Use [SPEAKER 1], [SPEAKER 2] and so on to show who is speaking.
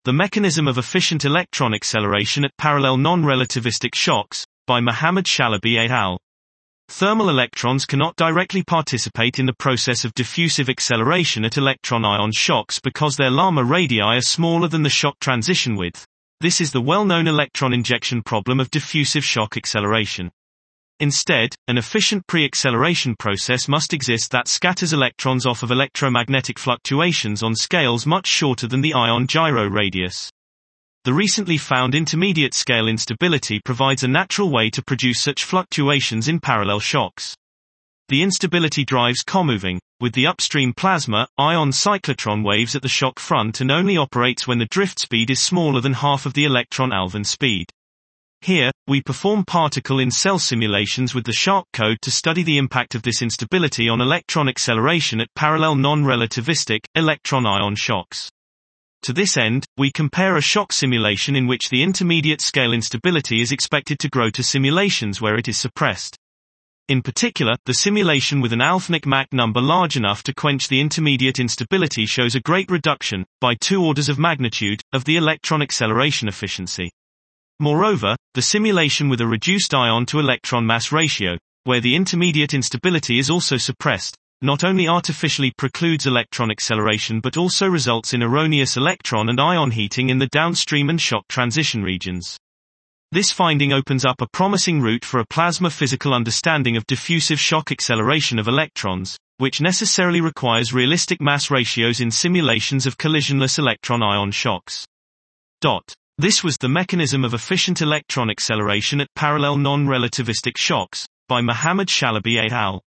[SPEAKER 1] The Mechanism of Efficient Electron Acceleration at Parallel Non-Relativistic Shocks, by Mohammad Chalabi et al. Thermal electrons cannot directly participate in the process of diffusive acceleration at electron-ion shocks because their Lama radii are smaller than the shock transition width. This is the well-known electron injection problem of diffusive shock acceleration. Instead, an efficient pre-acceleration process must exist that scatters electrons off of electromagnetic fluctuations on scales much shorter than the ion gyro radius. The recently found intermediate scale instability provides a natural way to produce such fluctuations in parallel shocks. The instability drives comoving, with the upstream plasma, ion cyclotron waves at the shock front and only operates when the drift speed is smaller than half of the electron Alfvén speed. Here, we perform particle-in-cell simulations with the SHARC code to study the impact of this instability on electron acceleration at parallel non-relativistic, electron-ion shocks. To this end, we compare a shock simulation in which the intermediate scale instability is expected to grow to simulations where it is suppressed. In particular, the simulation with an Alfvénic Mach number large enough to quench the intermediate instability shows a great reduction, by 2 orders of magnitude, of the electron acceleration efficiency. Moreover, the simulation with a reduced ion-to-electron mass ratio, where the intermediate instability is also suppressed, not only artificially precludes electron acceleration but also results in erroneous electron and ion heating in the downstream and shock transition regions. This finding opens up a promising route for a plasma physical understanding of diffusive shock acceleration of electrons, which necessarily requires realistic mass ratios in simulations of collisionless electron-ion shocks. This was The Mechanism of Efficient Electron Acceleration at Parallel Non-Relativistic Shocks, by Mohammad Chalabi et al.